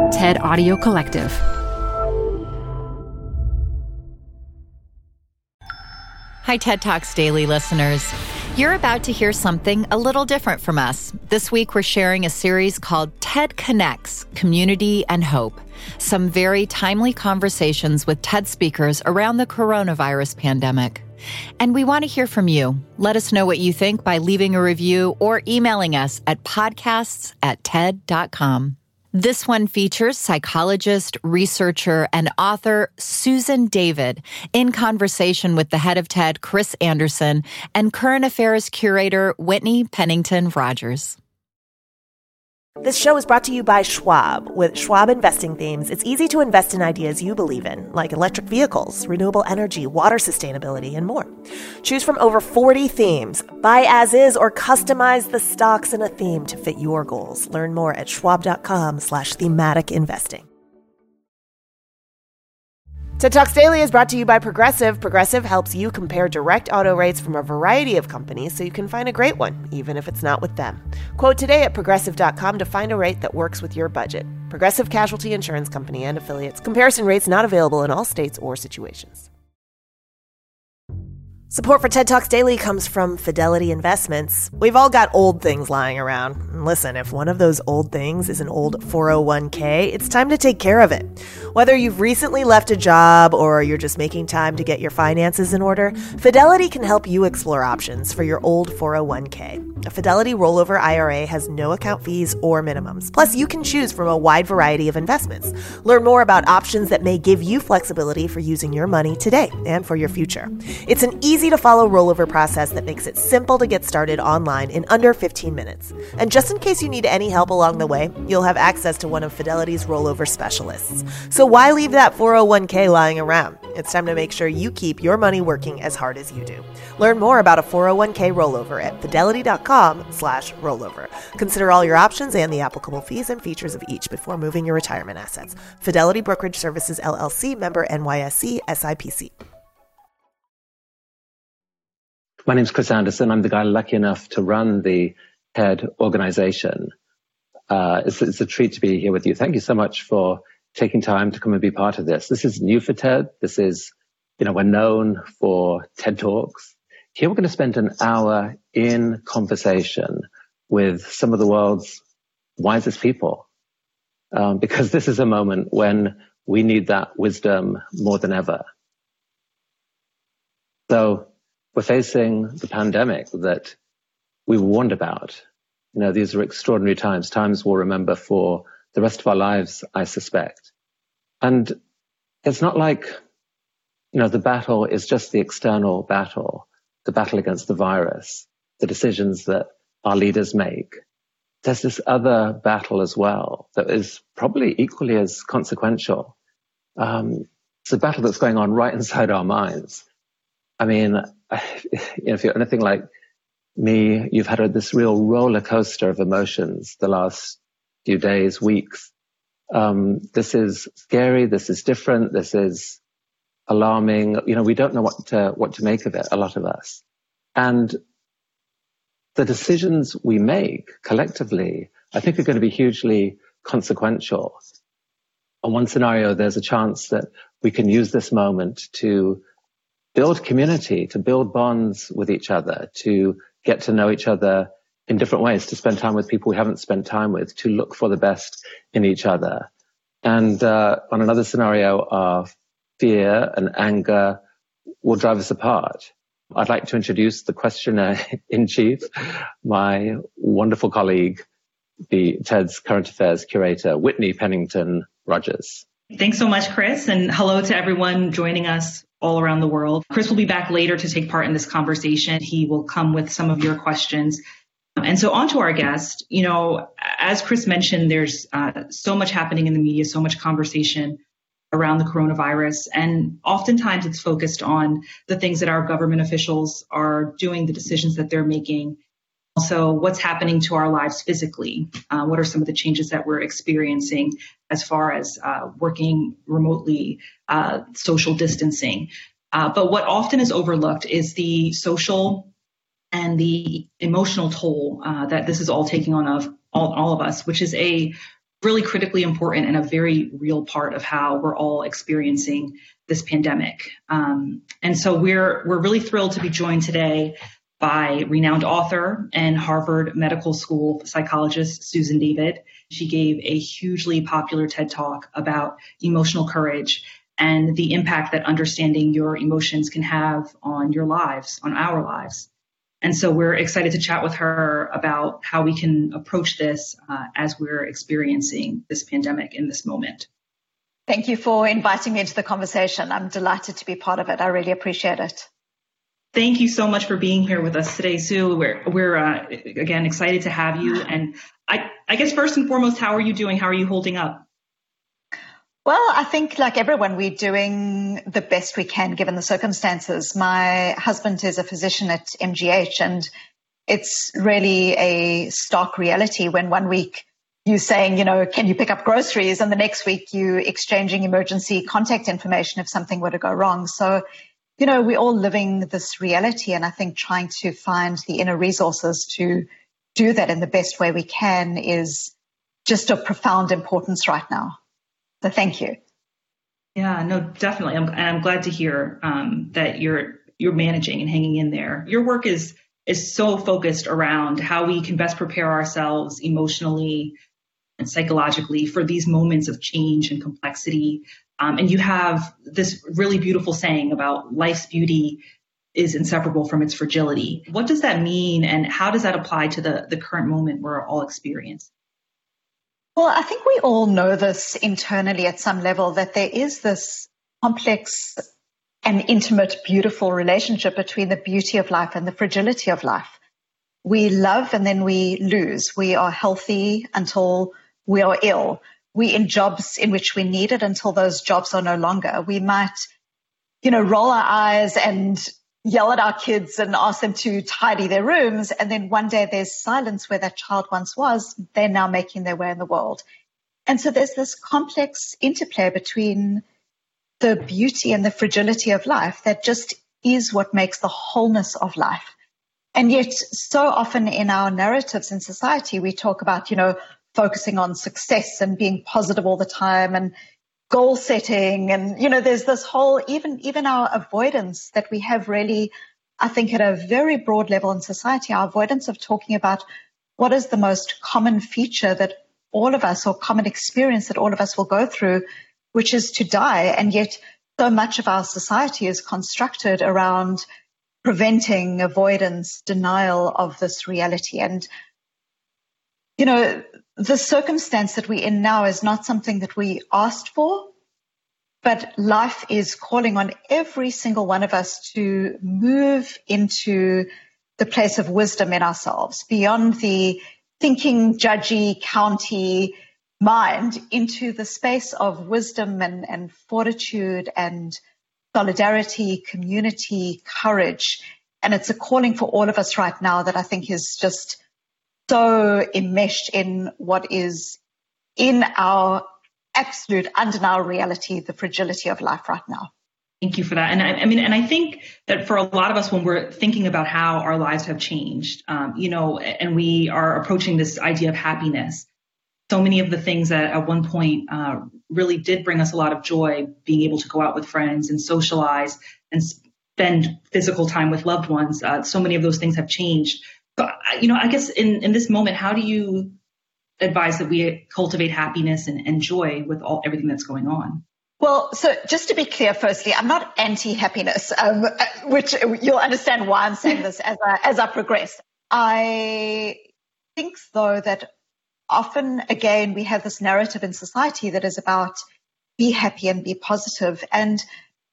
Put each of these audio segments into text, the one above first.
TED Audio Collective. Hi, TED Talks Daily listeners. You're about to hear something a little different from us. This week, we're sharing a series called TED Connects, Community and Hope. Some very timely conversations with TED speakers around the coronavirus pandemic. And we want to hear from you. Let us know what you think by leaving a review or emailing us at podcasts@ted.com. This one features psychologist, researcher, and author Susan David in conversation with the head of TED, Chris Anderson, and current affairs curator Whitney Pennington Rogers. This show is brought to you by Schwab. With Schwab Investing Themes, it's easy to invest in ideas you believe in, like electric vehicles, renewable energy, water sustainability, and more. Choose from over 40 themes. Buy as is or customize the stocks in a theme to fit your goals. Learn more at schwab.com/thematic investing. TED Talks Daily is brought to you by Progressive. Progressive helps you compare direct auto rates from a variety of companies so you can find a great one, even if it's not with them. Quote today at progressive.com to find a rate that works with your budget. Progressive Casualty Insurance Company and Affiliates. Comparison rates not available in all states or situations. Support for TED Talks Daily comes from Fidelity Investments. We've all got old things lying around. And listen, if one of those old things is an old 401k, it's time to take care of it. Whether you've recently left a job or you're just making time to get your finances in order, Fidelity can help you explore options for your old 401k. A Fidelity rollover IRA has no account fees or minimums. Plus, you can choose from a wide variety of investments. Learn more about options that may give you flexibility for using your money today and for your future. It's an easy-to-follow rollover process that makes it simple to get started online in under 15 minutes. And just in case you need any help along the way, you'll have access to one of Fidelity's rollover specialists. So why leave that 401k lying around? It's time to make sure you keep your money working as hard as you do. Learn more about a 401k rollover at fidelity.com/rollover. Consider all your options and the applicable fees and features of each before moving your retirement assets. Fidelity Brokerage Services, LLC, member NYSE, SIPC. My name's Chris Anderson. I'm the guy lucky enough to run the TED organization. It's a treat to be here with you. Thank you so much for taking time to come and be part of this. This is new for TED. This is, we're known for TED Talks. Here we're going to spend an hour in conversation with some of the world's wisest people, because this is a moment when we need that wisdom more than ever. So we're facing the pandemic that we warned about. These are extraordinary times we'll remember for the rest of our lives, I suspect. And it's not like, the battle is just the external battle, the battle against the virus, the decisions that our leaders make. There's this other battle as well that is probably equally as consequential. It's a battle that's going on right inside our minds. I mean, if you're anything like me, you've had this real roller coaster of emotions the last few days, weeks. This is scary. This is different. This is alarming. We don't know what to make of it, a lot of us. And the decisions we make collectively, I think, are going to be hugely consequential. On one scenario, there's a chance that we can use this moment to build community, to build bonds with each other, to get to know each other in different ways, to spend time with people we haven't spent time with, to look for the best in each other. And on another scenario, our fear and anger will drive us apart. I'd like to introduce the questioner in chief, my wonderful colleague, the TED's current affairs curator, Whitney Pennington Rogers. Thanks so much, Chris, and hello to everyone joining us all around the world. Chris will be back later to take part in this conversation. He will come with some of your questions. And so on to our guest. As Chris mentioned, there's so much happening in the media, so much conversation around the coronavirus. And oftentimes it's focused on the things that our government officials are doing, the decisions that they're making. Also, what's happening to our lives physically? What are some of the changes that we're experiencing as far as working remotely, social distancing? But what often is overlooked is the social and the emotional toll that this is all taking on of all of us, which is a really critically important and a very real part of how we're all experiencing this pandemic. And so we're really thrilled to be joined today by renowned author and Harvard Medical School psychologist Susan David. She gave a hugely popular TED Talk about emotional courage and the impact that understanding your emotions can have on your lives, on our lives. And so we're excited to chat with her about how we can approach this as we're experiencing this pandemic in this moment. Thank you for inviting me into the conversation. I'm delighted to be part of it. I really appreciate it. Thank you so much for being here with us today, Sue. We're again excited to have you. And I guess first and foremost, how are you doing? How are you holding up? Well, I think like everyone, we're doing the best we can given the circumstances. My husband is a physician at MGH, and it's really a stark reality when one week you're saying, can you pick up groceries? And the next week you're exchanging emergency contact information if something were to go wrong. So, we're all living this reality, and I think trying to find the inner resources to do that in the best way we can is just of profound importance right now. So thank you. Yeah, no, definitely. I'm glad to hear that you're managing and hanging in there. Your work is so focused around how we can best prepare ourselves emotionally and psychologically for these moments of change and complexity. And you have this really beautiful saying about life's beauty is inseparable from its fragility. What does that mean, and how does that apply to the current moment we're all experiencing? Well, I think we all know this internally at some level, that there is this complex and intimate, beautiful relationship between the beauty of life and the fragility of life. We love and then we lose. We are healthy until we are ill. We in jobs in which we need it until those jobs are no longer. We might, roll our eyes and yell at our kids and ask them to tidy their rooms. And then one day there's silence where that child once was. They're now making their way in the world. And so there's this complex interplay between the beauty and the fragility of life that just is what makes the wholeness of life. And yet so often in our narratives in society, we talk about, focusing on success and being positive all the time and goal setting. And, there's this whole, even our avoidance that we have really, I think at a very broad level in society, our avoidance of talking about what is the most common feature that all of us, or common experience that all of us will go through, which is to die. And yet so much of our society is constructed around preventing, avoidance, denial of this reality. And, the circumstance that we're in now is not something that we asked for, but life is calling on every single one of us to move into the place of wisdom in ourselves, beyond the thinking, judgy, county mind, into the space of wisdom and fortitude and solidarity, community, courage. And it's a calling for all of us right now that I think is just so enmeshed in what is in our absolute undeniable reality, the fragility of life right now. Thank you for that. And I think that for a lot of us, when we're thinking about how our lives have changed, and we are approaching this idea of happiness, so many of the things that at one point really did bring us a lot of joy, being able to go out with friends and socialize and spend physical time with loved ones, so many of those things have changed. So, I guess in this moment, how do you advise that we cultivate happiness and joy with everything that's going on? Well, so just to be clear, firstly, I'm not anti-happiness, which you'll understand why I'm saying this as I progress. I think, though, that often, again, we have this narrative in society that is about be happy and be positive. And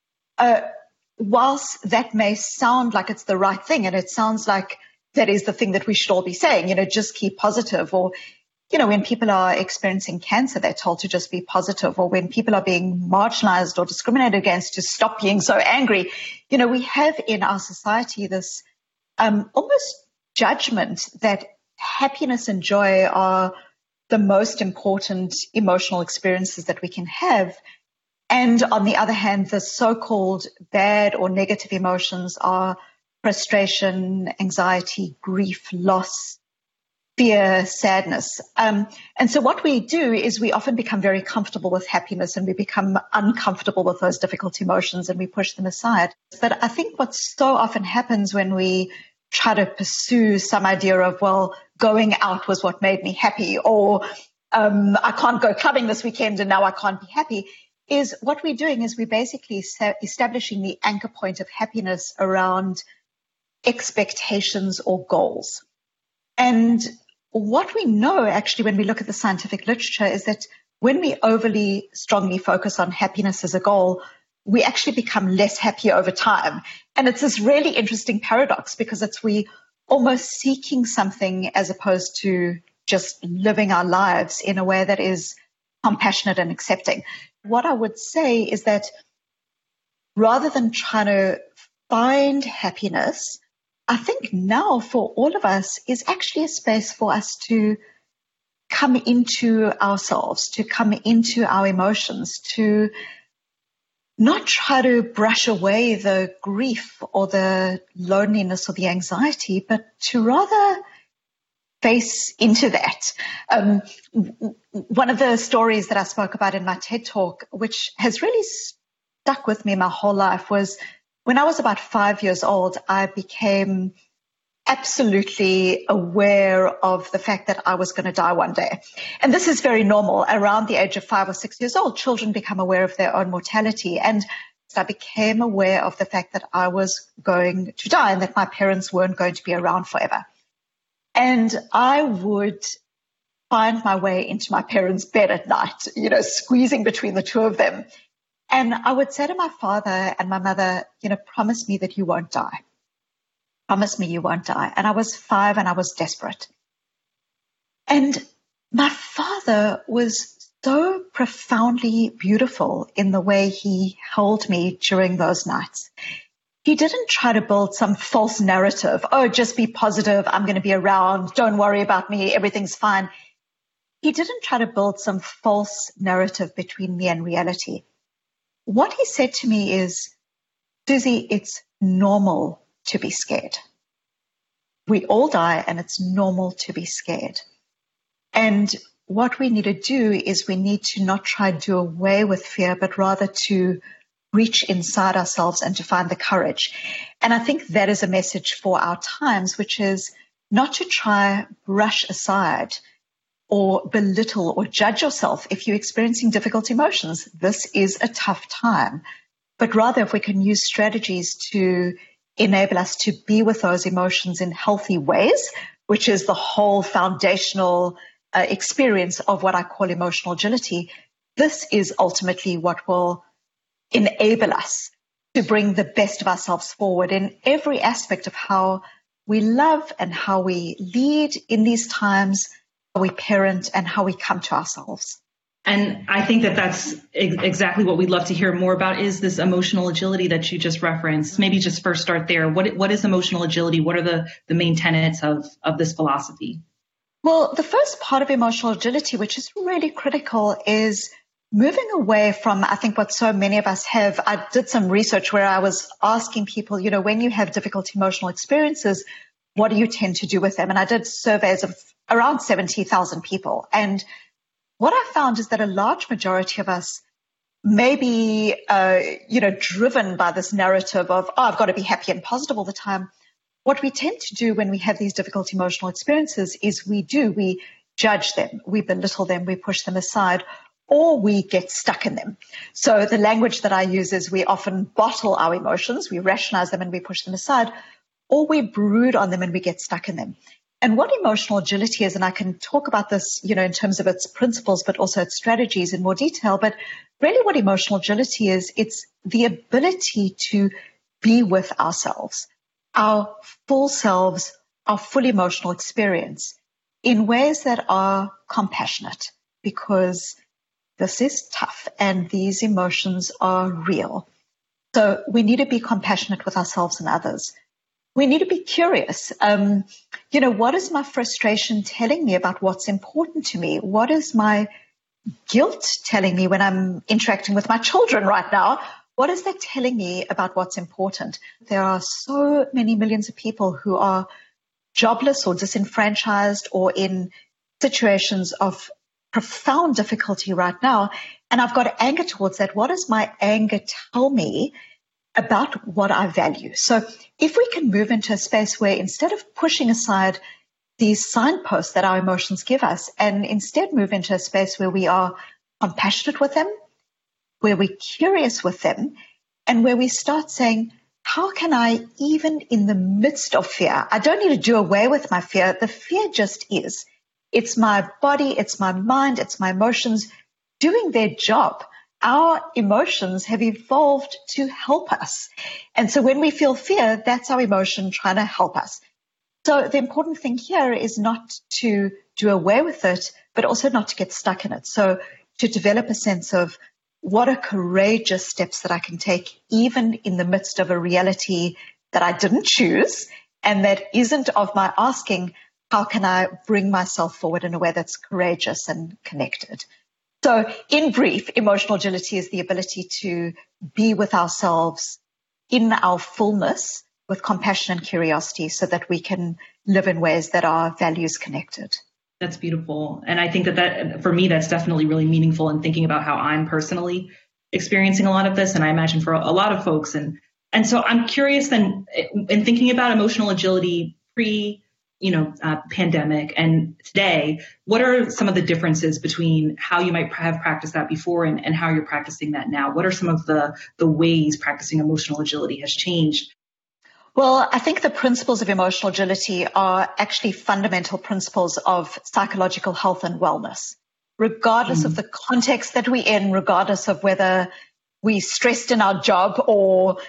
whilst that may sound like it's the right thing, and it sounds like that is the thing that we should all be saying, just keep positive, or when people are experiencing cancer, they're told to just be positive, or when people are being marginalized or discriminated against, to stop being so angry. We have in our society this almost judgment that happiness and joy are the most important emotional experiences that we can have. And on the other hand, the so-called bad or negative emotions are frustration, anxiety, grief, loss, fear, sadness. And so what we do is we often become very comfortable with happiness and we become uncomfortable with those difficult emotions and we push them aside. But I think what so often happens when we try to pursue some idea of, well, going out was what made me happy, or I can't go clubbing this weekend and now I can't be happy, is what we're doing is we're basically establishing the anchor point of happiness around expectations or goals. And what we know actually when we look at the scientific literature is that when we overly strongly focus on happiness as a goal, we actually become less happy over time. And it's this really interesting paradox because we almost seeking something as opposed to just living our lives in a way that is compassionate and accepting. What I would say is that rather than trying to find happiness, I think now for all of us is actually a space for us to come into ourselves, to come into our emotions, to not try to brush away the grief or the loneliness or the anxiety, but to rather face into that. One of the stories that I spoke about in my TED Talk, which has really stuck with me my whole life, was when I was about 5 years old, I became absolutely aware of the fact that I was going to die one day. And this is very normal. Around the age of 5 or 6 years old, children become aware of their own mortality. And so I became aware of the fact that I was going to die and that my parents weren't going to be around forever. And I would find my way into my parents' bed at night, squeezing between the two of them. And I would say to my father and my mother, promise me that you won't die. Promise me you won't die. And I was 5 and I was desperate. And my father was so profoundly beautiful in the way he held me during those nights. He didn't try to build some false narrative. Oh, just be positive. I'm going to be around. Don't worry about me. Everything's fine. He didn't try to build some false narrative between me and reality. What he said to me is, Susie, it's normal to be scared. We all die and it's normal to be scared. And what we need to do is we need to not try to do away with fear, but rather to reach inside ourselves and to find the courage. And I think that is a message for our times, which is not to try brush aside or belittle or judge yourself if you're experiencing difficult emotions. This is a tough time. But rather, if we can use strategies to enable us to be with those emotions in healthy ways, which is the whole foundational experience of what I call emotional agility, this is ultimately what will enable us to bring the best of ourselves forward in every aspect of how we love and how we lead in these times, how we parent, and how we come to ourselves. And I think that that's exactly what we'd love to hear more about is this emotional agility that you just referenced. Maybe just first start there. What is emotional agility? What are the main tenets of this philosophy? Well, the first part of emotional agility, which is really critical, is moving away from, I think, what so many of us have. I did some research where I was asking people, when you have difficult emotional experiences, what do you tend to do with them? And I did surveys of around 70,000 people. And what I found is that a large majority of us may be, driven by this narrative of, I've got to be happy and positive all the time. What we tend to do when we have these difficult emotional experiences is we judge them, we belittle them, we push them aside, or we get stuck in them. So the language that I use is we often bottle our emotions, we rationalize them and we push them aside, or we brood on them and we get stuck in them. And what emotional agility is, and I can talk about this, in terms of its principles, but also its strategies in more detail, but really what emotional agility is, it's the ability to be with ourselves, our full selves, our full emotional experience in ways that are compassionate, because this is tough and these emotions are real. So we need to be compassionate with ourselves and others. We need to be curious. What is my frustration telling me about what's important to me? What is my guilt telling me when I'm interacting with my children right now? What is that telling me about what's important? There are so many millions of people who are jobless or disenfranchised or in situations of profound difficulty right now, and I've got anger towards that, what does my anger tell me about what I value? So if we can move into a space where instead of pushing aside these signposts that our emotions give us, and instead move into a space where we are compassionate with them, where we're curious with them, and where we start saying, how can I, even in the midst of fear, I don't need to do away with my fear. The fear just is. It's my body, it's my mind, it's my emotions doing their job. Our emotions have evolved to help us. And so when we feel fear, that's our emotion trying to help us. So the important thing here is not to do away with it, but also not to get stuck in it. So to develop a sense of what are courageous steps that I can take, even in the midst of a reality that I didn't choose and that isn't of my asking. How can I bring myself forward in a way that's courageous and connected? So in brief, emotional agility is the ability to be with ourselves in our fullness with compassion and curiosity so that we can live in ways that are values connected. That's beautiful. And I think that for me, that's definitely really meaningful in thinking about how I'm personally experiencing a lot of this. And I imagine for a lot of folks. And so I'm curious then, in thinking about emotional agility pandemic and today, what are some of the differences between how you might have practiced that before and how you're practicing that now? What are some of the ways practicing emotional agility has changed? Well, I think the principles of emotional agility are actually fundamental principles of psychological health and wellness, regardless of the context that we're in, regardless of whether we're stressed in our job or,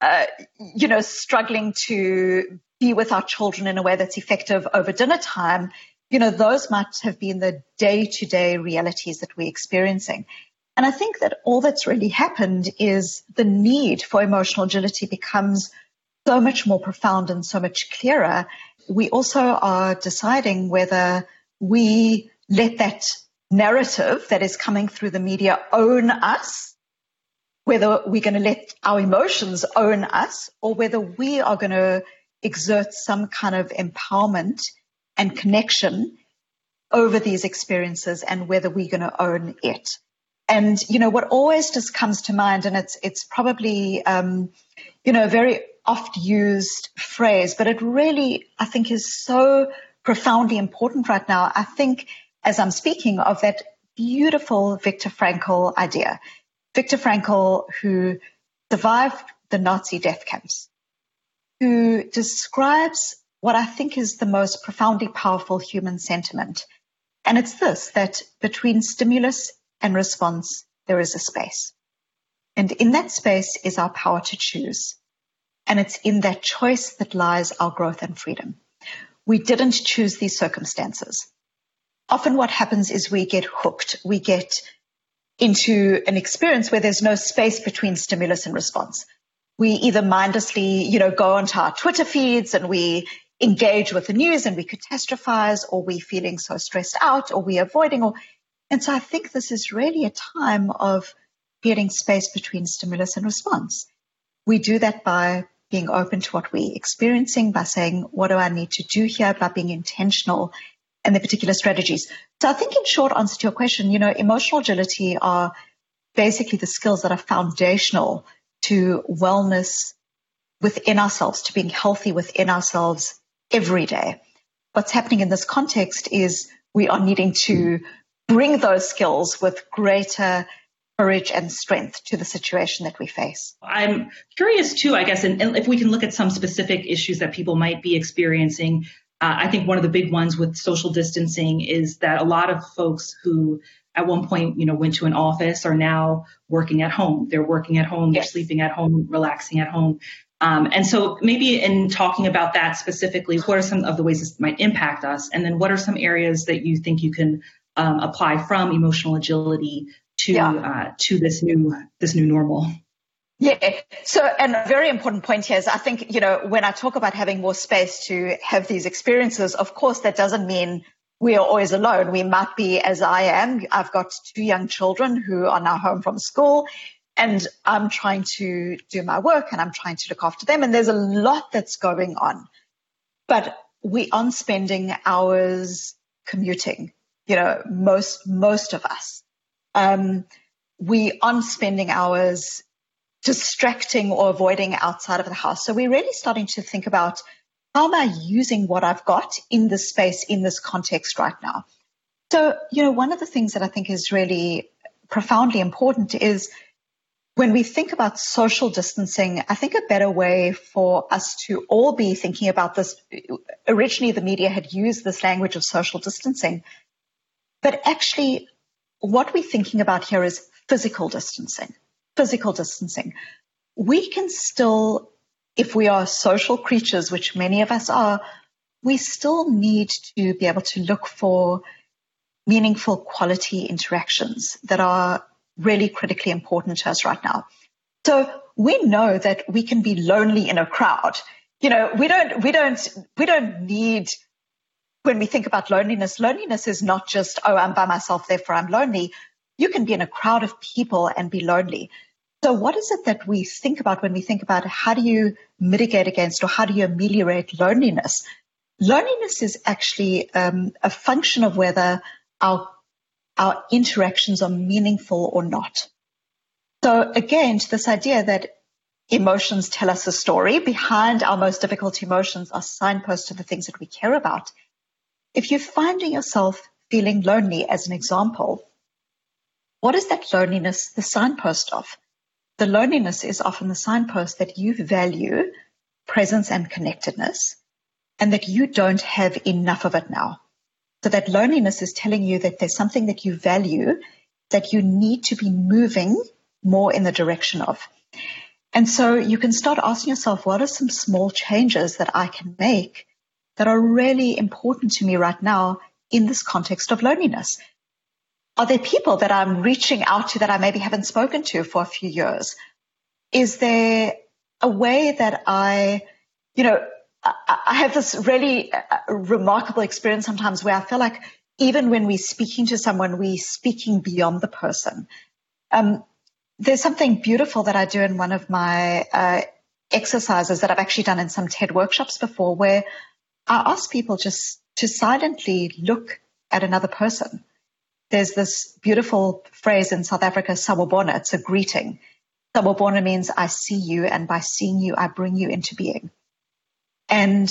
struggling to be with our children in a way that's effective over dinner time. Those might have been the day-to-day realities that we're experiencing. And I think that all that's really happened is the need for emotional agility becomes so much more profound and so much clearer. We also are deciding whether we let that narrative that is coming through the media own us, whether we're going to let our emotions own us, or whether we are going to exert some kind of empowerment and connection over these experiences and whether we're going to own it. And, what always just comes to mind, and it's probably, a very oft used phrase, but it really, I think, is so profoundly important right now. I think as I'm speaking of that beautiful Viktor Frankl idea, Viktor Frankl, who survived the Nazi death camps, who describes what I think is the most profoundly powerful human sentiment. And it's this, that between stimulus and response, there is a space. And in that space is our power to choose. And it's in that choice that lies our growth and freedom. We didn't choose these circumstances. Often what happens is we get hooked. We get into an experience where there's no space between stimulus and response. We either mindlessly, go onto our Twitter feeds and we engage with the news and we catastrophize, or we're feeling so stressed out, or we're avoiding. And so I think this is really a time of creating space between stimulus and response. We do that by being open to what we're experiencing, by saying, what do I need to do here, by being intentional and the particular strategies. So I think in short answer to your question, emotional agility are basically the skills that are foundational to wellness within ourselves, to being healthy within ourselves every day. What's happening in this context is we are needing to bring those skills with greater courage and strength to the situation that we face. I'm curious too, I guess, and if we can look at some specific issues that people might be experiencing. I think one of the big ones with social distancing is that a lot of folks who at one point, went to an office are now working at home. They're working at home, Yes. They're sleeping at home, relaxing at home. And so maybe in talking about that specifically, what are some of the ways this might impact us? And then what are some areas that you think you can apply from emotional agility to this new normal? Yeah. So, and a very important point here is I think, when I talk about having more space to have these experiences, of course, that doesn't mean we are always alone. We might be, as I am. I've got 2 young children who are now home from school, and I'm trying to do my work and I'm trying to look after them. And there's a lot that's going on. But we aren't spending hours commuting, most of us. We aren't spending hours distracting or avoiding outside of the house. So we're really starting to think about, how am I using what I've got in this space, in this context right now? So, one of the things that I think is really profoundly important is, when we think about social distancing, I think a better way for us to all be thinking about this, originally the media had used this language of social distancing, but actually what we're thinking about here is physical distancing. Physical distancing. We can still, if we are social creatures, which many of us are, we still need to be able to look for meaningful quality interactions that are really critically important to us right now. So we know that we can be lonely in a crowd. We don't need, when we think about loneliness is not just, oh, I'm by myself, therefore I'm lonely. You can be in a crowd of people and be lonely. So what is it that we think about when we think about how do you mitigate against, or how do you ameliorate loneliness? Loneliness is actually a function of whether our interactions are meaningful or not. So again, to this idea that emotions tell us a story, behind our most difficult emotions are signposts to the things that we care about. If you're finding yourself feeling lonely, as an example, what is that loneliness the signpost of? The loneliness is often the signpost that you value presence and connectedness, and that you don't have enough of it now. So that loneliness is telling you that there's something that you value that you need to be moving more in the direction of. And so you can start asking yourself, what are some small changes that I can make that are really important to me right now in this context of loneliness? Are there people that I'm reaching out to that I maybe haven't spoken to for a few years? Is there a way that I have this really remarkable experience sometimes where I feel like even when we're speaking to someone, we're speaking beyond the person. There's something beautiful that I do in one of my exercises that I've actually done in some TED workshops before, where I ask people just to silently look at another person. There's this beautiful phrase in South Africa, sawubona. It's a greeting. Sawubona means I see you, and by seeing you, I bring you into being. And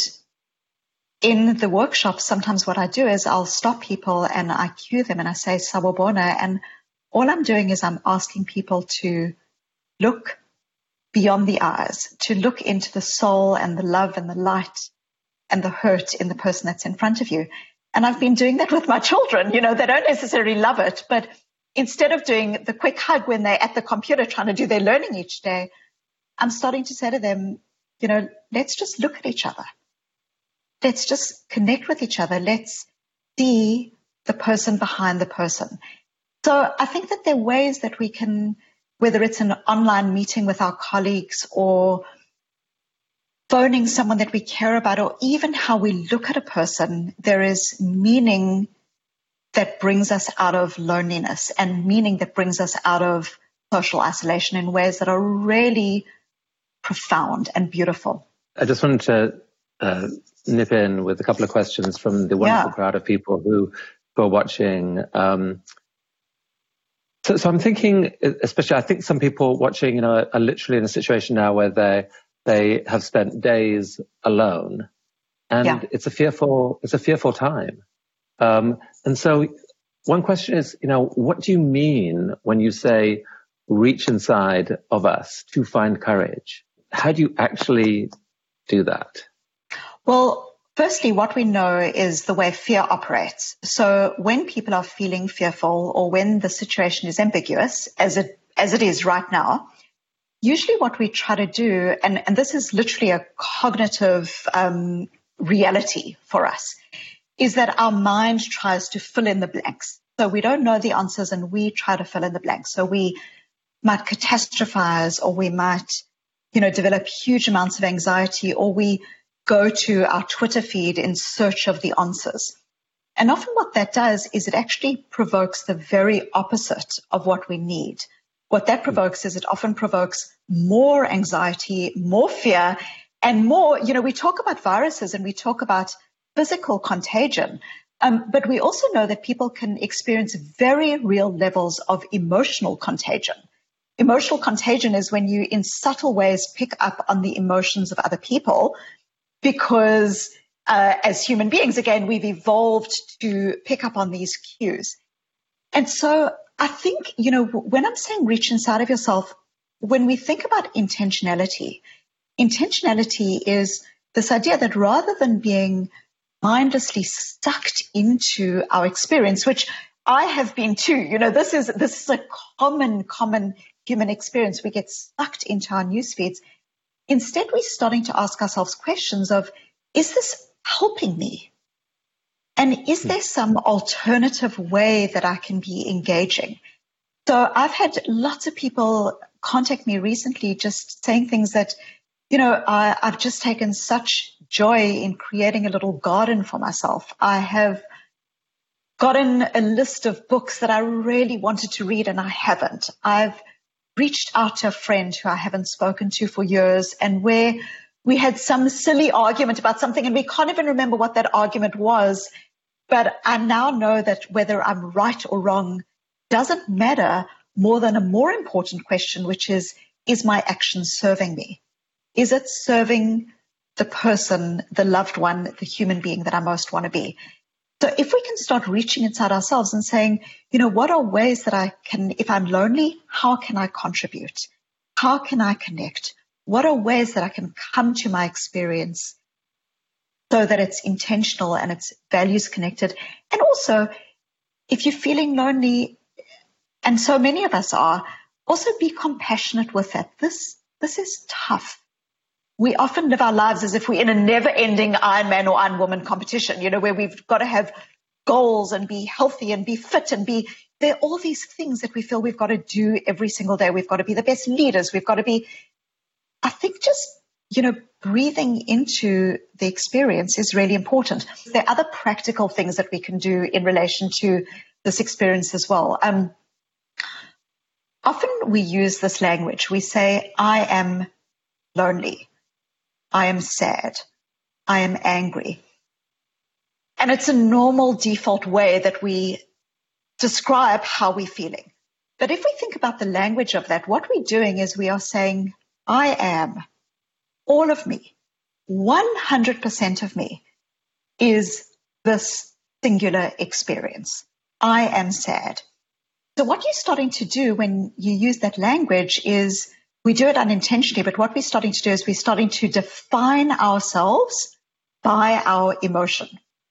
in the workshop, sometimes what I do is I'll stop people and I cue them and I say sawubona, and all I'm doing is I'm asking people to look beyond the eyes, to look into the soul and the love and the light and the hurt in the person that's in front of you. And I've been doing that with my children. They don't necessarily love it, but instead of doing the quick hug when they're at the computer trying to do their learning each day, I'm starting to say to them, let's just look at each other. Let's just connect with each other. Let's see the person behind the person. So I think that there are ways that we can, whether it's an online meeting with our colleagues or phoning someone that we care about, or even how we look at a person, there is meaning that brings us out of loneliness and meaning that brings us out of social isolation in ways that are really profound and beautiful. I just wanted to nip in with a couple of questions from the wonderful crowd of people who are watching. So I'm thinking, especially, I think some people watching, are literally in a situation now where they have spent days alone, and it's a fearful time. And so one question is, what do you mean when you say reach inside of us to find courage? How do you actually do that? Well, firstly, what we know is the way fear operates. So when people are feeling fearful, or when the situation is ambiguous, as it is right now, usually what we try to do, and this is literally a cognitive reality for us, is that our mind tries to fill in the blanks. So we don't know the answers and we try to fill in the blanks. So we might catastrophize, or we might, develop huge amounts of anxiety, or we go to our Twitter feed in search of the answers. And often what that does is it actually provokes the very opposite of what we need. What that provokes is it often provokes more anxiety, more fear, and more, we talk about viruses and we talk about physical contagion. But we also know that people can experience very real levels of emotional contagion. Emotional contagion is when you, in subtle ways, pick up on the emotions of other people because as human beings, again, we've evolved to pick up on these cues. And so I think, when I'm saying reach inside of yourself, when we think about intentionality is this idea that rather than being mindlessly sucked into our experience, which I have been too, this is a common human experience. We get sucked into our news feeds. Instead, we're starting to ask ourselves questions of, is this helping me? And is there some alternative way that I can be engaging? So I've had lots of people contact me recently just saying things that, I've just taken such joy in creating a little garden for myself. I have gotten a list of books that I really wanted to read and I haven't. I've reached out to a friend who I haven't spoken to for years and where we had some silly argument about something and we can't even remember what that argument was. But I now know that whether I'm right or wrong doesn't matter more than a more important question, which is my action serving me? Is it serving the person, the loved one, the human being that I most want to be? So if we can start reaching inside ourselves and saying, what are ways that I can, if I'm lonely, how can I contribute? How can I connect? What are ways that I can come to my experience so that it's intentional and it's values connected? And also, if you're feeling lonely, and so many of us are, also be compassionate with that. This is tough. We often live our lives as if we're in a never-ending Ironman or Ironwoman competition, where we've got to have goals and be healthy and be fit and there are all these things that we feel we've got to do every single day. We've got to be the best leaders. We've got to be, I think just, breathing into the experience is really important. There are other practical things that we can do in relation to this experience as well. Often we use this language. We say, I am lonely. I am sad. I am angry. And it's a normal default way that we describe how we're feeling. But if we think about the language of that, what we're doing is we are saying, I am, all of me, 100% of me is this singular experience. I am sad. So what you're starting to do when you use that language is, we do it unintentionally, but what we're starting to do is we're starting to define ourselves by our emotion.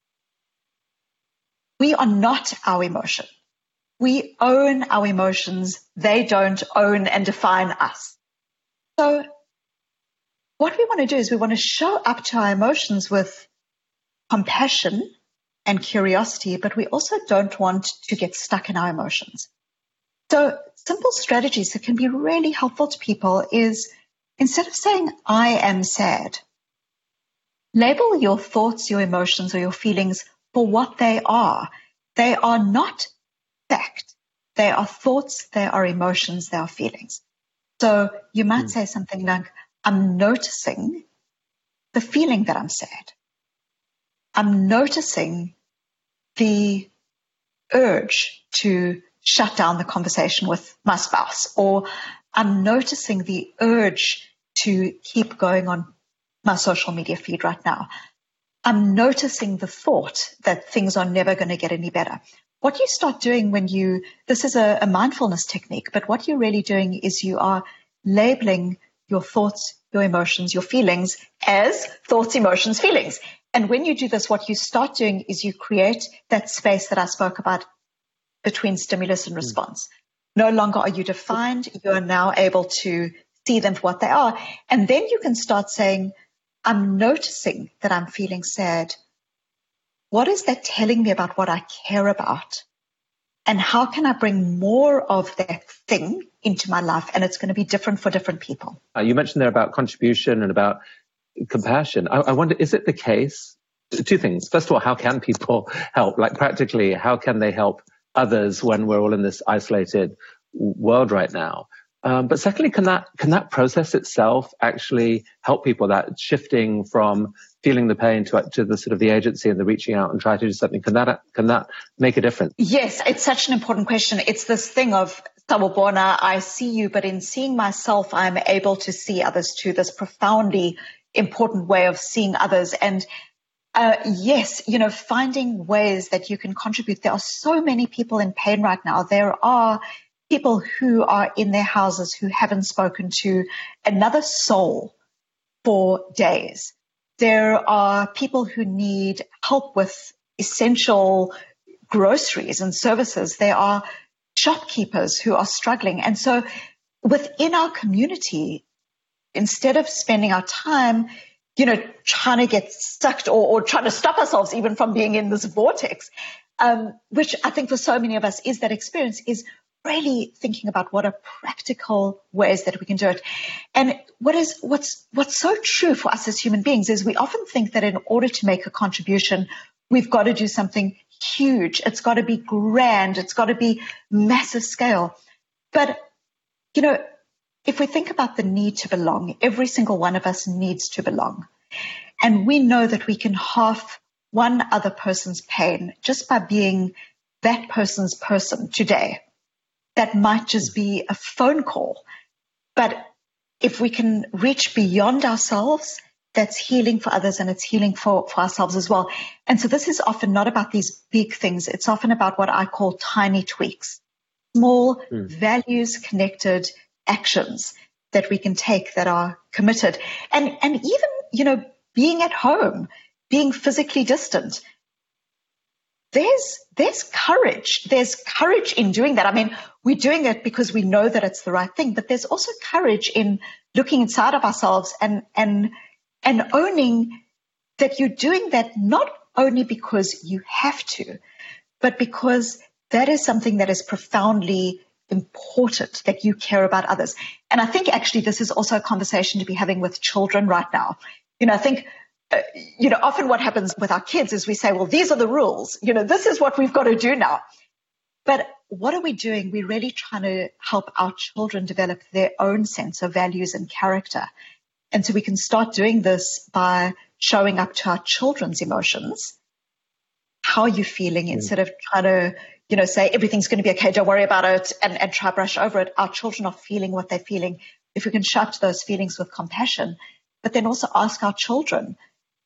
We are not our emotion. We own our emotions. They don't own and define us. So what we want to do is we want to show up to our emotions with compassion and curiosity, but we also don't want to get stuck in our emotions. So simple strategies that can be really helpful to people is, instead of saying, I am sad, label your thoughts, your emotions, or your feelings for what they are. They are not fact. They are thoughts, they are emotions, they are feelings. So you might say something like, I'm noticing the feeling that I'm sad. I'm noticing the urge to shut down the conversation with my spouse, or I'm noticing the urge to keep going on my social media feed right now. I'm noticing the thought that things are never going to get any better. What you start doing this is a mindfulness technique, but what you're really doing is you are labeling your thoughts, your emotions, your feelings as thoughts, emotions, feelings. And when you do this, what you start doing is you create that space that I spoke about between stimulus and response. No longer are you defined. You are now able to see them for what they are. And then you can start saying, I'm noticing that I'm feeling sad. What is that telling me about what I care about? And how can I bring more of that thing into my life? And it's going to be different for different people. You mentioned there about contribution and about compassion. I wonder, is it the case? Two things. First of all, how can people help? Like practically, how can they help others when we're all in this isolated world right now? But secondly, can that process itself actually help people? That shifting from feeling the pain to the sort of the agency and the reaching out and try to do something. Can that make a difference? Yes, it's such an important question. It's this thing of Sawubona, I see you, but in seeing myself, I'm able to see others too. This profoundly important way of seeing others. And yes, finding ways that you can contribute. There are so many people in pain right now. There are people who are in their houses who haven't spoken to another soul for days. There are people who need help with essential groceries and services. There are shopkeepers who are struggling. And so within our community, instead of spending our time, trying to get stuck or trying to stop ourselves even from being in this vortex, which I think for so many of us is that experience, is really thinking about what are practical ways that we can do it. And what's so true for us as human beings is we often think that in order to make a contribution, we've got to do something huge. It's got to be grand. It's got to be massive scale. But, if we think about the need to belong, every single one of us needs to belong. And we know that we can halve one other person's pain just by being that person's person today. That might just be a phone call. But if we can reach beyond ourselves, that's healing for others and it's healing for ourselves as well. And so this is often not about these big things. It's often about what I call tiny tweaks, small values connected actions that we can take that are committed. And even, being at home, being physically distant, there's courage. There's courage in doing that. I mean, we're doing it because we know that it's the right thing, but there's also courage in looking inside of ourselves and owning that you're doing that not only because you have to, but because that is something that is profoundly important, that you care about others. And I think actually this is also a conversation to be having with children right now. I think, often what happens with our kids is we say, well, these are the rules. This is what we've got to do now. But what are we doing? We're really trying to help our children develop their own sense of values and character. And so we can start doing this by showing up to our children's emotions. How are you feeling? Instead of trying to, say everything's going to be okay, don't worry about it, and try to brush over it. Our children are feeling what they're feeling. If we can show up to those feelings with compassion, but then also ask our children,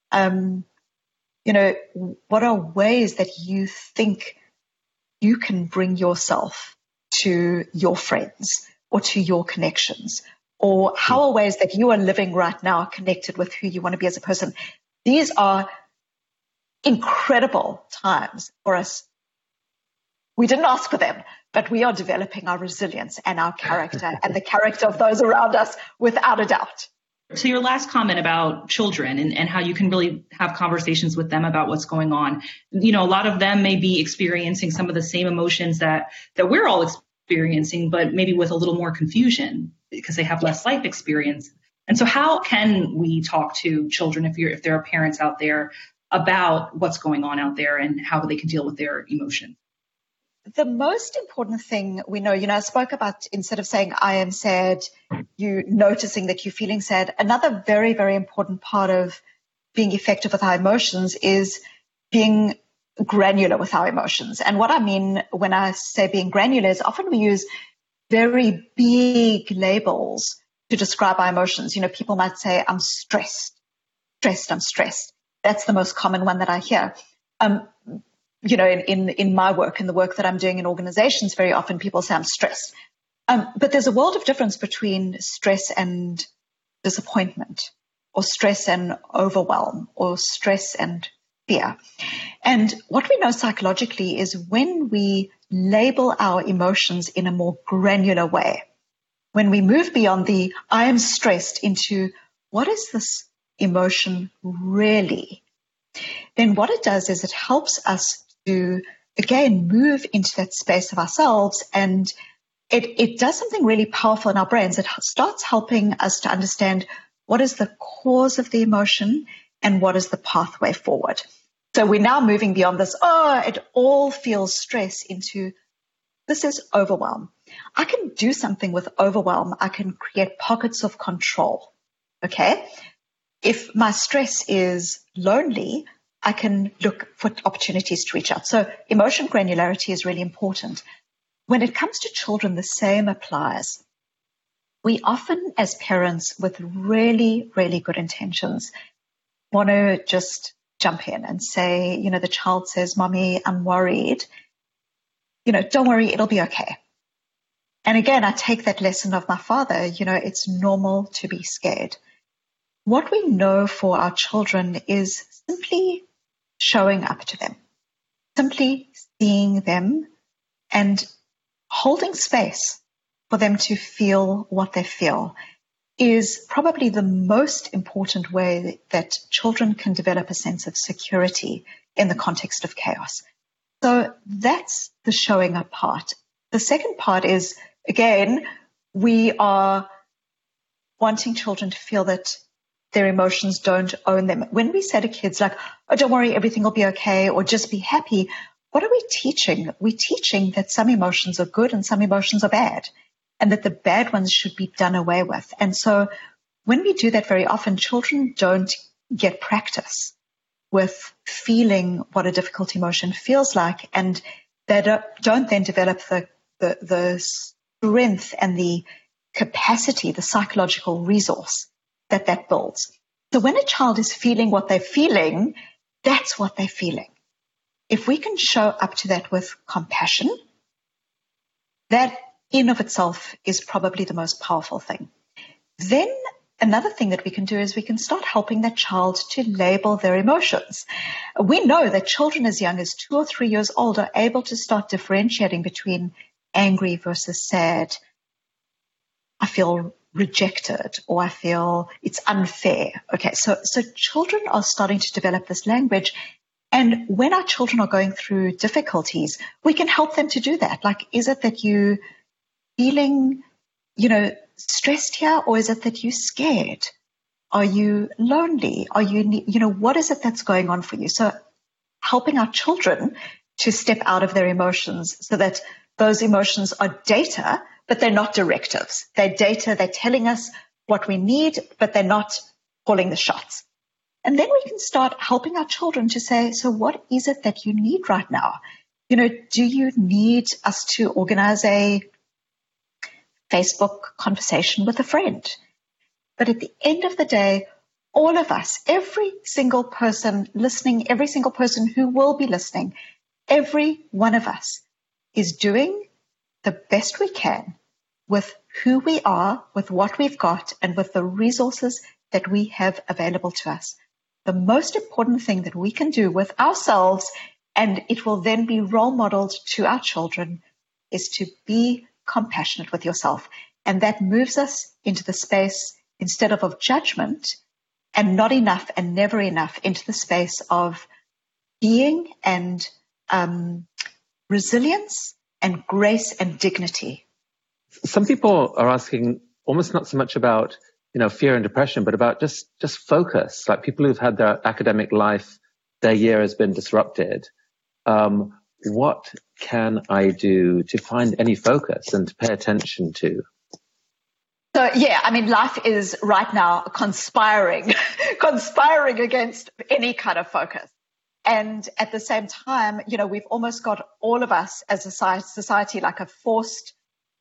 what are ways that you think you can bring yourself to your friends or to your connections? Or how are ways that you are living right now connected with who you want to be as a person? These are incredible times for us. We didn't ask for them, but we are developing our resilience and our character and the character of those around us without a doubt. So your last comment about children and how you can really have conversations with them about what's going on. A lot of them may be experiencing some of the same emotions that we're all experiencing, but maybe with a little more confusion because they have less life experience. And so how can we talk to children, if there are parents out there, about what's going on out there and how they can deal with their emotions? The most important thing we know, I spoke about, instead of saying I am sad, you noticing that you're feeling sad. Another very, very important part of being effective with our emotions is being granular with our emotions. And what I mean when I say being granular is often we use very big labels to describe our emotions. People might say, I'm stressed. I'm stressed. That's the most common one that I hear. In my work, in the work that I'm doing in organizations, very often people say I'm stressed. But there's a world of difference between stress and disappointment, or stress and overwhelm, or stress and fear. And what we know psychologically is when we label our emotions in a more granular way, when we move beyond the I am stressed into what is this emotion really, then what it does is it helps us to, again, move into that space of ourselves, and it does something really powerful in our brains. It starts helping us to understand what is the cause of the emotion and what is the pathway forward. So we're now moving beyond this, it all feels stress, into this is overwhelm. I can do something with overwhelm. I can create pockets of control. Okay. If my stress is lonely, I can look for opportunities to reach out. So emotion granularity is really important. When it comes to children, the same applies. We often, as parents with really, really good intentions, want to just jump in and say, the child says, "Mommy, I'm worried. Don't worry, it'll be okay." And again, I take that lesson of my father, it's normal to be scared. What we know for our children is simply showing up to them, simply seeing them and holding space for them to feel what they feel is probably the most important way that children can develop a sense of security in the context of chaos. So that's the showing up part. The second part is, again, we are wanting children to feel that their emotions don't own them. When we say to kids like, "Oh, don't worry, everything will be okay," or "just be happy," what are we teaching? We're teaching that some emotions are good and some emotions are bad, and that the bad ones should be done away with. And so when we do that very often, children don't get practice with feeling what a difficult emotion feels like, and they don't then develop the strength and the capacity, the psychological resource that builds. So when a child is feeling what they're feeling, that's what they're feeling. If we can show up to that with compassion, that in of itself is probably the most powerful thing. Then another thing that we can do is we can start helping that child to label their emotions. We know that children as young as 2 or 3 years old are able to start differentiating between angry versus sad. I feel rejected, or I feel it's unfair. Okay, so children are starting to develop this language. And when our children are going through difficulties, we can help them to do that. Like, is it that you feeling, stressed here, or is it that you're scared? Are you lonely? Are you, what is it that's going on for you? So helping our children to step out of their emotions so that those emotions are data, but they're not directives. They're data. They're telling us what we need, but they're not calling the shots. And then we can start helping our children to say, so what is it that you need right now? Do you need us to organize a Facebook conversation with a friend? But at the end of the day, all of us, every single person listening, every single person who will be listening, every one of us is doing the best we can with who we are, with what we've got, and with the resources that we have available to us. The most important thing that we can do with ourselves, and it will then be role modeled to our children, is to be compassionate with yourself. And that moves us into the space, instead of judgment and not enough and never enough, into the space of being and resilience and grace and dignity. Some people are asking almost not so much about, fear and depression, but about just focus, like people who've had their academic life, their year has been disrupted. What can I do to find any focus and to pay attention to? So, life is right now conspiring against any kind of focus. And at the same time, we've almost got all of us as a society like a forced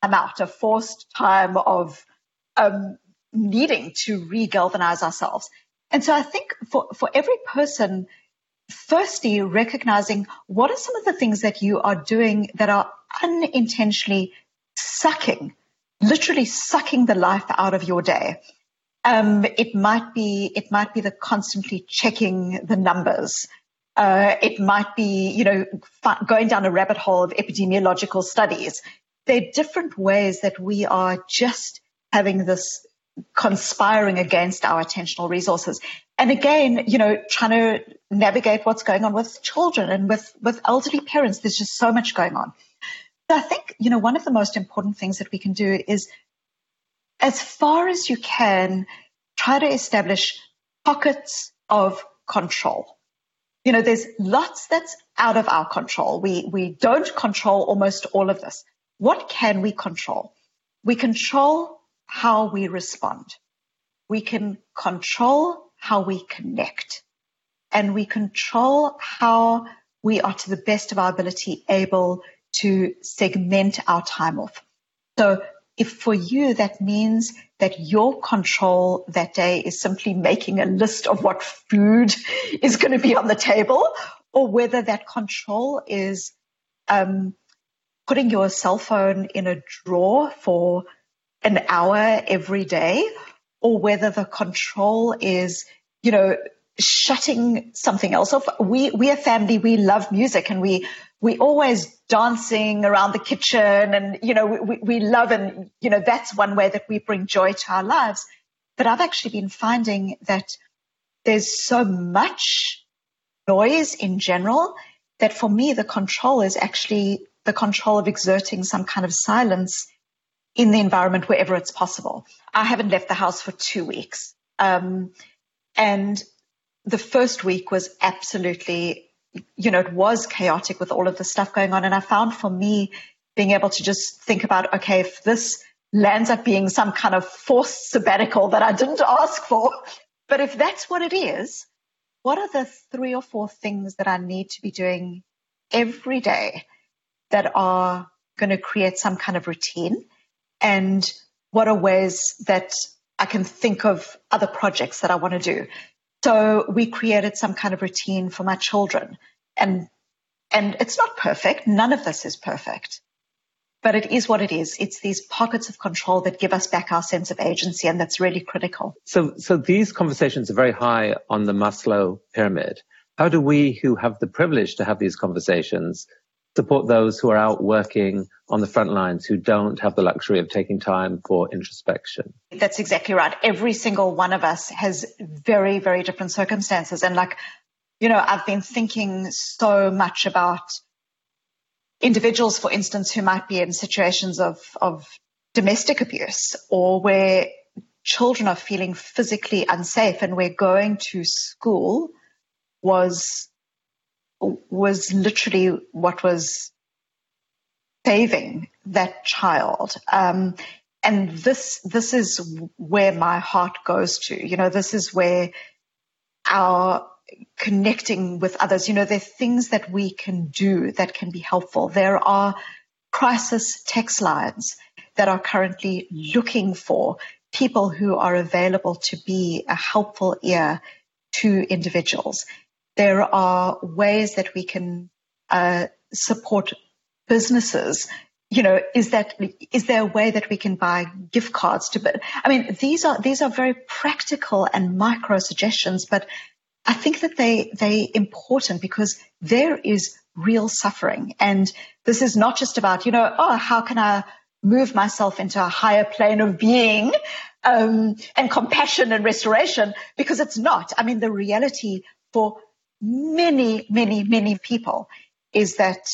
time of needing to re-galvanize ourselves. And so I think for every person, firstly, recognizing what are some of the things that you are doing that are unintentionally literally sucking the life out of your day. It might be the constantly checking the numbers. It might be, going down a rabbit hole of epidemiological studies. There are different ways that we are just having this conspiring against our attentional resources. And again, trying to navigate what's going on with children and with elderly parents. There's just so much going on. So I think, one of the most important things that we can do is, as far as you can, try to establish pockets of control. There's lots that's out of our control. We don't control almost all of this. what can we control? We control how we respond. We can control how we connect. And we control how we are, to the best of our ability, able to segment our time off. So if for you that means that your control that day is simply making a list of what food is going to be on the table, or whether that control is putting your cell phone in a drawer for an hour every day, or whether the control is, shutting something else off. We a family, we love music, and we always dancing around the kitchen, and, we love, and, that's one way that we bring joy to our lives. But I've actually been finding that there's so much noise in general that for me, the control is actually the control of exerting some kind of silence in the environment wherever it's possible. I haven't left the house for 2 weeks. And the first week was absolutely, it was chaotic with all of the stuff going on. And I found for me being able to just think about, okay, if this lands up being some kind of forced sabbatical that I didn't ask for, but if that's what it is, what are the 3 or 4 things that I need to be doing every day that are going to create some kind of routine? And what are ways that I can think of other projects that I want to do? So we created some kind of routine for my children. And it's not perfect. None of this is perfect. But it is what it is. It's these pockets of control that give us back our sense of agency, and that's really critical. So these conversations are very high on the Maslow pyramid. How do we who have the privilege to have these conversations support those who are out working on the front lines, who don't have the luxury of taking time for introspection? That's exactly right. Every single one of us has very, very different circumstances. And I've been thinking so much about individuals, for instance, who might be in situations of domestic abuse, or where children are feeling physically unsafe, and where going to school was literally what was saving that child. And this is where my heart goes to. This is where our connecting with others, there are things that we can do that can be helpful. There are crisis text lines that are currently looking for people who are available to be a helpful ear to individuals. There are ways that we can support businesses. Is there a way that we can buy gift cards these are very practical and micro suggestions, but I think that they important because there is real suffering. And this is not just about, how can I move myself into a higher plane of being and compassion and restoration, because it's not. The reality for many, many, many people is that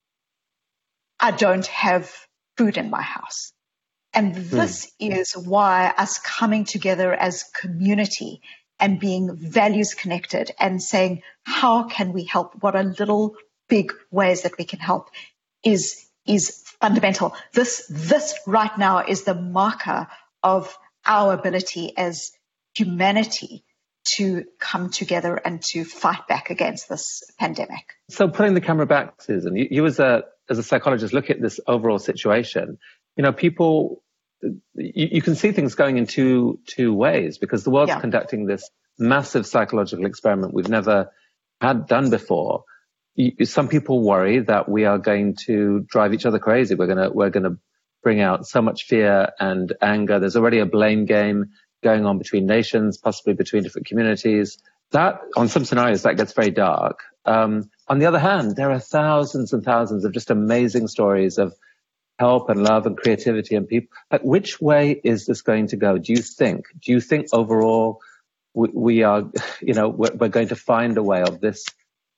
I don't have food in my house. And this is why us coming together as community and being values connected and saying, how can we help? What are little big ways that we can help is fundamental. This right now is the marker of our ability as humanity to come together and to fight back against this pandemic. So putting the camera back, Susan, you as a psychologist look at this overall situation. People, you can see things going in two ways, because the world's conducting this massive psychological experiment we've never had done before. Some people worry that we are going to drive each other crazy. We're going to bring out so much fear and anger. There's already a blame game going on between nations, possibly between different communities. That, on some scenarios, that gets very dark. On the other hand, there are thousands and thousands of just amazing stories of help and love and creativity and people. Like, which way is this going to go? Do you think overall we are, we're going to find a way of this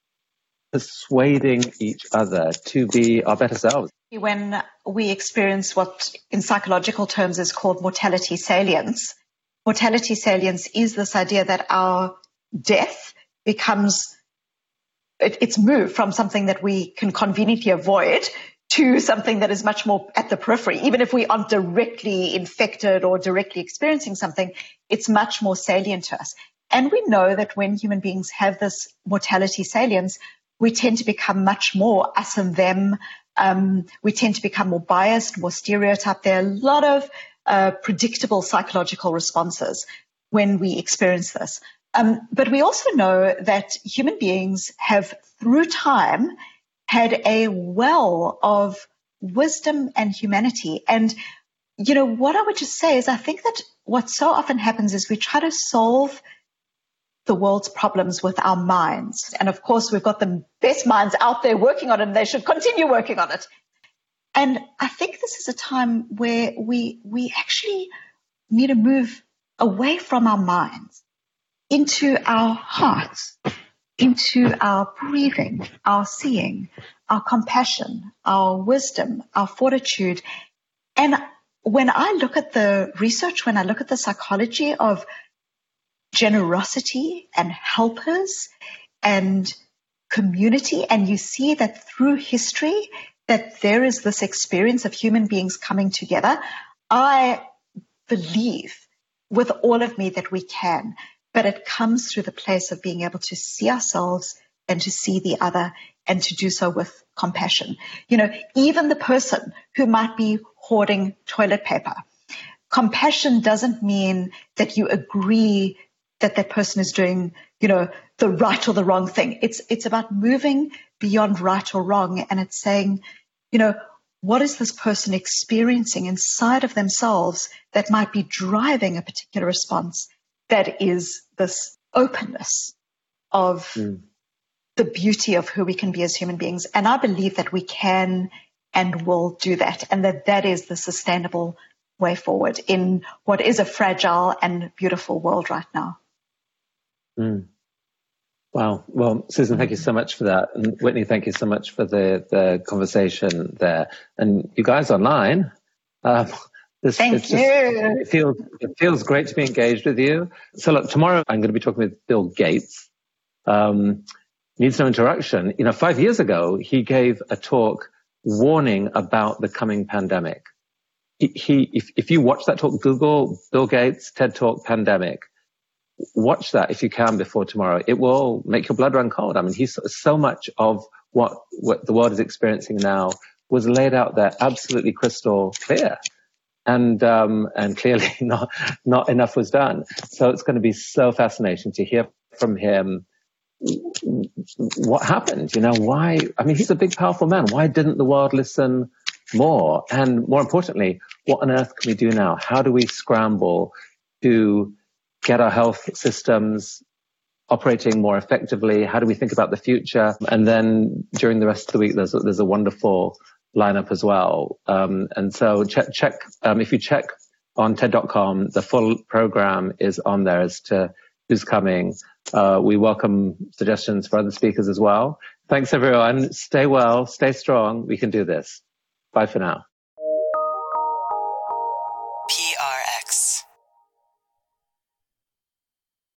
persuading each other to be our better selves? When we experience what in psychological terms is called mortality salience is this idea that our death becomes, it's moved from something that we can conveniently avoid to something that is much more at the periphery. Even if we aren't directly infected or directly experiencing something, it's much more salient to us. And we know that when human beings have this mortality salience, we tend to become much more us and them. We tend to become more biased, more stereotyped. There are a lot of predictable psychological responses when we experience this. But we also know that human beings have, through time, had a well of wisdom and humanity. And, what I would just say is I think that what so often happens is we try to solve the world's problems with our minds. And of course, we've got the best minds out there working on it, and they should continue working on it. And I think this is a time where we actually need to move away from our minds into our hearts, into our breathing, our seeing, our compassion, our wisdom, our fortitude. And when I look at the research, when I look at the psychology of generosity and helpers and community, and you see that through history that there is this experience of human beings coming together, I believe with all of me that we can, but it comes through the place of being able to see ourselves and to see the other and to do so with compassion. Even the person who might be hoarding toilet paper, compassion doesn't mean that you agree that that person is doing, the right or the wrong thing. It's about moving beyond right or wrong. And it's saying, what is this person experiencing inside of themselves that might be driving a particular response that is this openness of the beauty of who we can be as human beings. And I believe that we can and will do that, and that is the sustainable way forward in what is a fragile and beautiful world right now. Wow. Well, Susan, thank you so much for that. And Whitney, thank you so much for the conversation there. And you guys online, it feels great to be engaged with you. So look, tomorrow I'm going to be talking with Bill Gates. Needs no introduction. 5 years ago, he gave a talk warning about the coming pandemic. If you watch that talk, Google Bill Gates TED Talk pandemic. Watch that if you can before tomorrow. It will make your blood run cold. I mean, so much of what the world is experiencing now was laid out there absolutely crystal clear. And clearly not enough was done. So it's going to be so fascinating to hear from him what happened. Why? I mean, he's a big, powerful man. Why didn't the world listen more? And more importantly, what on earth can we do now? How do we scramble to get our health systems operating more effectively? How do we think about the future? And then during the rest of the week, there's a wonderful lineup as well. And so check if you check on TED.com, the full program is on there as to who's coming. We welcome suggestions for other speakers as well. Thanks, everyone. Stay well, stay strong. We can do this. Bye for now. PRX.